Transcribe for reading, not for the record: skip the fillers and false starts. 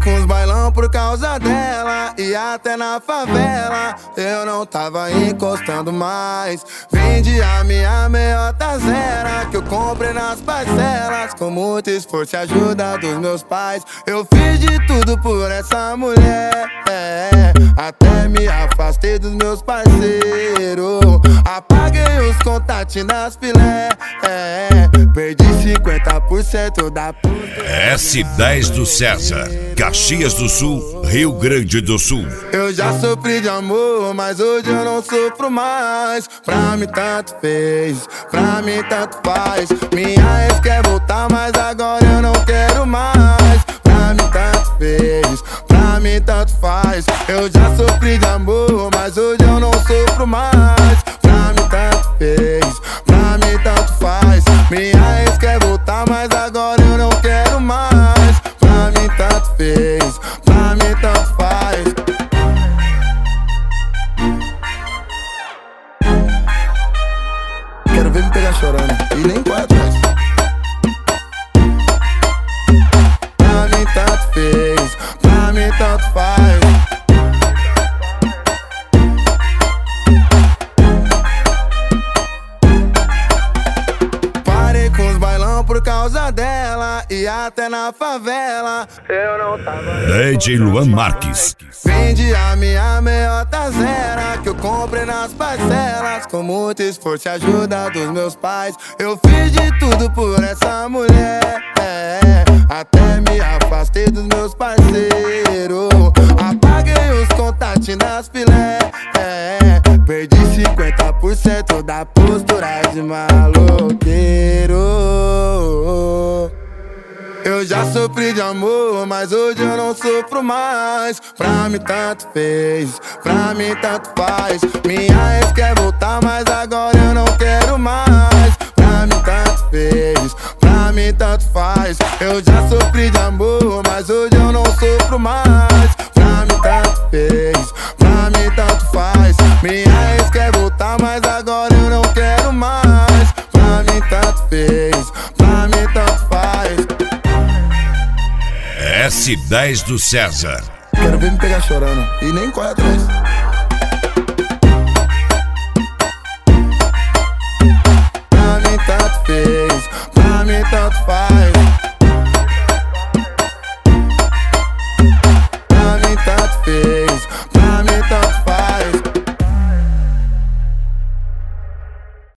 com os bailão por causa dela, e até na favela eu não tava encostando mais. Vendi a minha meiota zero, que eu comprei nas parcelas, com muito esforço e ajuda dos meus pais. Eu fiz de tudo por essa mulher, até me afastei dos meus parceiros. Apaguei os contatos nas filé, perdi 50% da puta. S10 do César, Caxias do Sul, Rio Grande do Sul. Eu já sofri de amor, mas hoje eu não sofro mais. Pra mim tanto fez, pra mim tanto faz. Minha ex quer voltar, mas agora eu não quero mais. Pra mim tanto fez, pra mim tanto faz. Eu já sofri de amor, mas hoje eu não sofro mais. Pra mim tanto fez, pra mim tanto faz. Minha ex quer voltar, mas agora eu não quero mais. Pra mim tanto fez, pra mim tanto faz. Quero ver me pegar chorando e nem corre atrás. Pra mim tanto fez, pra mim tanto faz. Parei com os bailão por causa dela, e até na favela eu não tava. DJ Luan Marques. Vendi a minha meiota zero, que eu comprei nas parcelas, com muito esforço e ajuda dos meus pais. Eu fiz de tudo por essa mulher, até me afastei dos meus parceiros. Apaguei os contatos nas filé, perdi 50% da postura de maloqueiro. Eu já sofri de amor, mas hoje eu não sofro mais. Pra mim tanto fez, pra mim tanto faz. Minha ex quer voltar, mas agora eu não quero mais. Pra mim tanto fez, pra mim tanto faz. Eu já sofri de amor, mas hoje eu não sofro mais. Pra mim tanto fez, pra mim tanto faz. Minha ex quer voltar, mas agora eu não quero mais. Pra mim tanto fez, pra mim tanto faz. S10 do César. Quero ver me pegar chorando e nem corre atrás. Pra mim tanto fez, pra mim tanto faz.